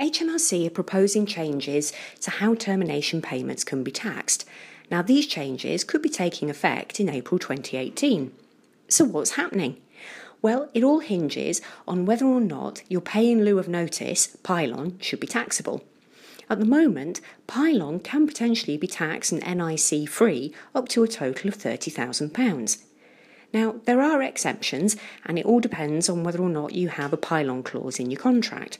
HMRC are proposing changes to how termination payments can be taxed. Now, these changes could be taking effect in April 2018. So what's happening? Well, it all hinges on whether or not your pay in lieu of notice, PILON, should be taxable. At the moment, PILON can potentially be taxed and NIC free up to a total of £30,000. Now, there are exemptions, and it all depends on whether or not you have a PILON clause in your contract.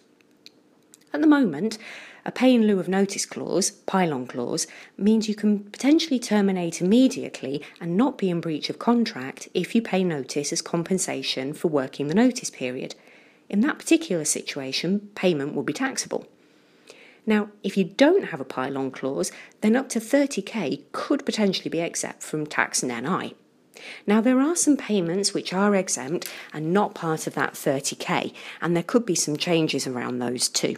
At the moment, a pay in lieu of notice clause, PILON clause, means you can potentially terminate immediately and not be in breach of contract if you pay notice as compensation for working the notice period. In that particular situation, payment will be taxable. Now, if you don't have a PILON clause, then up to 30k could potentially be exempt from tax and NI. Now, there are some payments which are exempt and not part of that 30k, and there could be some changes around those too.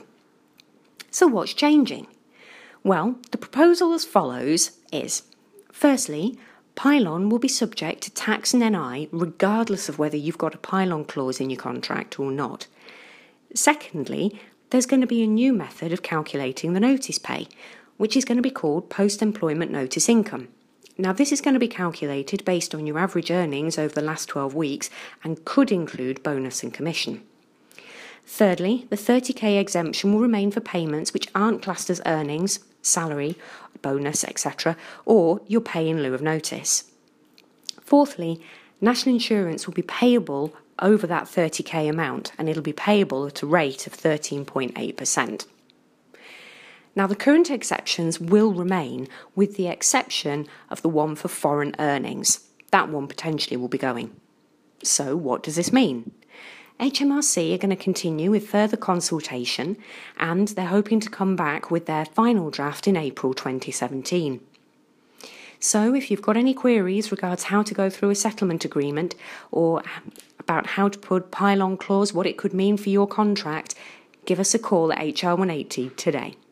So what's changing? Well, the proposal as follows is, firstly, PILON will be subject to tax and NI regardless of whether you've got a PILON clause in your contract or not. Secondly, there's going to be a new method of calculating the notice pay, which is going to be called post-employment notice income. Now, this is going to be calculated based on your average earnings over the last 12 weeks and could include bonus and commission. Thirdly, the 30k exemption will remain for payments which aren't classed as earnings, salary, bonus, etc., or your pay in lieu of notice. Fourthly, national insurance will be payable over that 30k amount, and it'll be payable at a rate of 13.8%. Now, the current exceptions will remain, with the exception of the one for foreign earnings. That one potentially will be going. So what does this mean? HMRC are going to continue with further consultation, and they're hoping to come back with their final draft in April 2017. So if you've got any queries regards how to go through a settlement agreement or about how to put PILON clause, what it could mean for your contract, give us a call at HR 180 today.